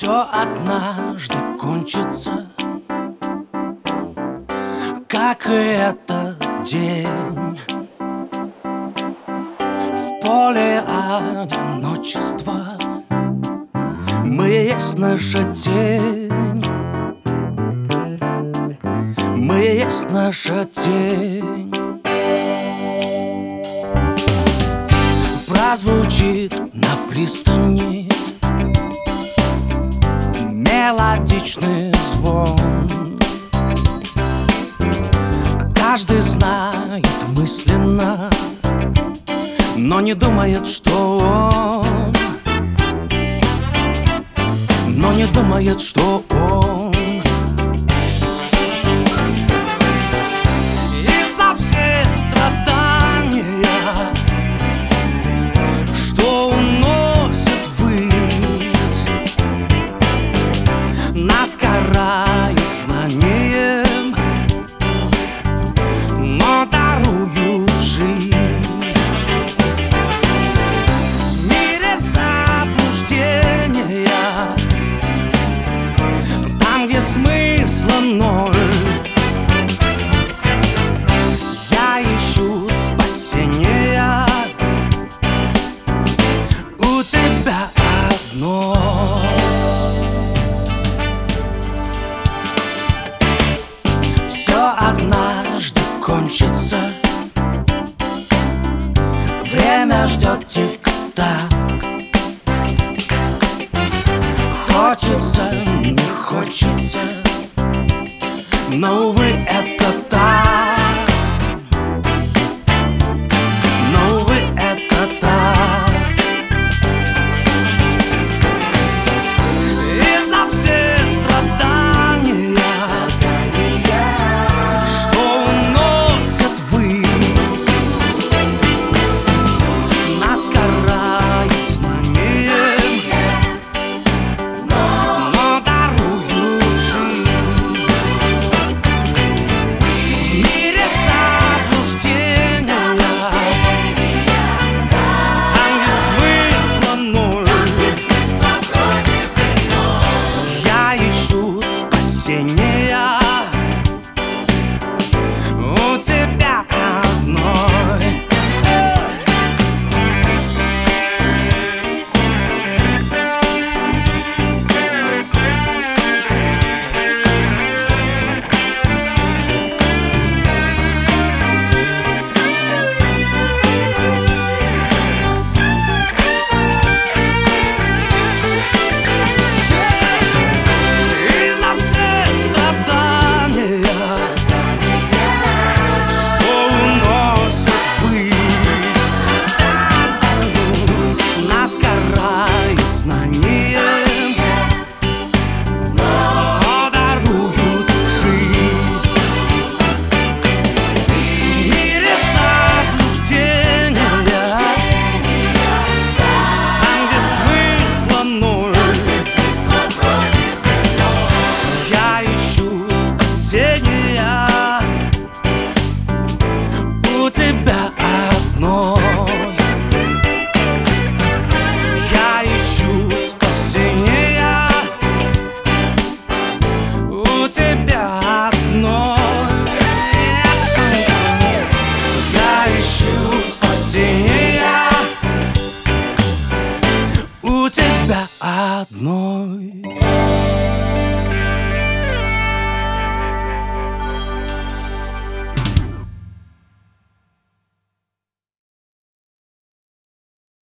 Все однажды кончится, как и этот день. В поле одиночества мы есть наша тень. Мы есть наша тень. Прозвучит на пристани мелодичный звон. Каждый знает мысленно, но не думает, что он, но не думает, что он. И за все страдания, что уносит ввысь, нас карают знанием, но даруют жизнь. В мире заблуждения, там, где смысла ноль, я ищу спасения у тебя одно. Все однажды кончится, время ждет тик-так. Хочется, не хочется, но, увы, это так. Но, увы, это так. И за все страдания, что уносят ввысь, нас карают знанием, но даруют жизнь. В мире заблуждения, там, где смысла ноль, я ищу спасения у тебя одной. И за все страдания, что уносят ввысь, нас карают знанием, но даруют жизнь. В мире заблуждения, там, где смысла ноль, я ищу спасения у тебя одной. Я ищу спасения у тебя одной. Я ищу спасения у тебя одной.